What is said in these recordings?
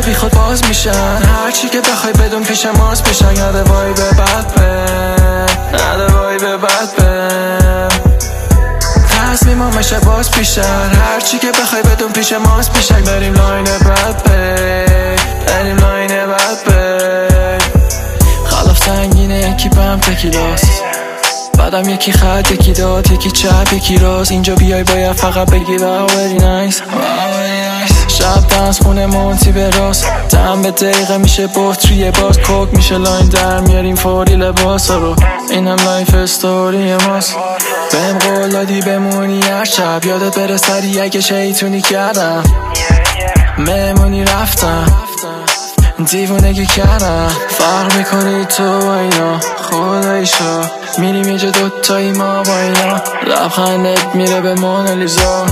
باتریا بی خود باز میشن، هرچی که بخوای بدون پیش ماست پیشن. یاده وای به بد یاده وای به بد تصمیمامشه باز پیشن، هرچی که بخوای بدون پیش ماست پیشن. بریم لاین بد بریم لاین بد خلاف سنگینه یکی بهم تکیلاست، بعدم یکی خط یکی داد یکی چپ یکی راست. اینجا بیای باید فقط بگی واو وری نایس. شب دنس خونه مونتی به راست، دم به دقیقه میشه بطریه باز کوک میشه لاین در میاریم فوری لباس رو. اینم لایف استوری ماست، بهم قول دادی بمونی هر شب، یادت بره سری اگه شیطونی کردم مهمونی رفتم دیوونگی کردم. فرق میکنی تو و اینا خداییشا، میریم یه جا دوتایی ما با اینا، لبخندت میره به مونالیزا.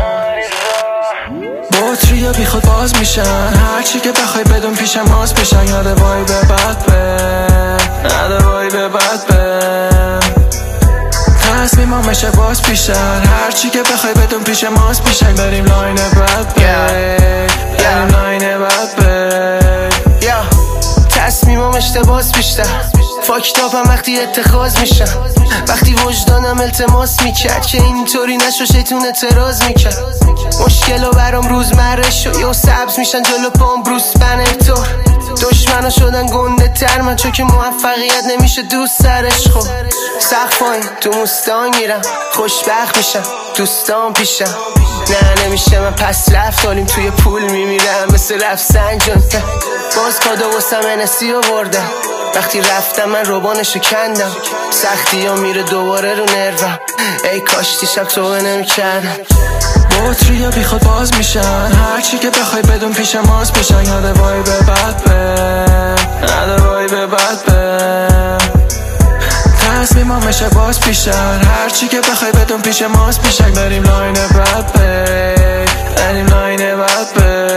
باتریا بی خود باز میشن، هرچی که بخوای بدون پیش ماست پیشن. یاده وای به بد یاده وای به بد تصمیمامشه باز پیشن، هرچی که بخوای بدون پیش ماست پیشن. بریم لاین بد بریم لاین بد تصمیمام اشتباس بیشتر فاکتاپم وقتی اتخاذ میشم، وقتی وجدانم التماس میکرد که اینطوری نشو شیطون اعتراض میکرد. مشکل و برام روزمره شو یا سبز میشن جلو پام بروس بنر دشمنا شدن گنده تر من، چون که موفقیت نمیشه دوست سرش. خب سقف پایین تو موستان میرم، خوشبخت میشم دوستان پیشم. نه نمیشه من پس رفتالیم توی پول میمیرم مثل رفسنجان. باز کادو واسم انسی آوردم، وقتی رفتم من روبانشو کندم. سختی ها میره دوباره رو نروم، ای کاش دیشب توبه نمیکردم. باتریا بی خود باز میشن، هرچی که بخوای بدون پیش ماست پیشن. یاده وای به بد یاده وای به بد تصمیمامشه باز پیشن، هرچی که بخوای بدون پیش ماست پیشن. بریم لاین بد بریم لاین بد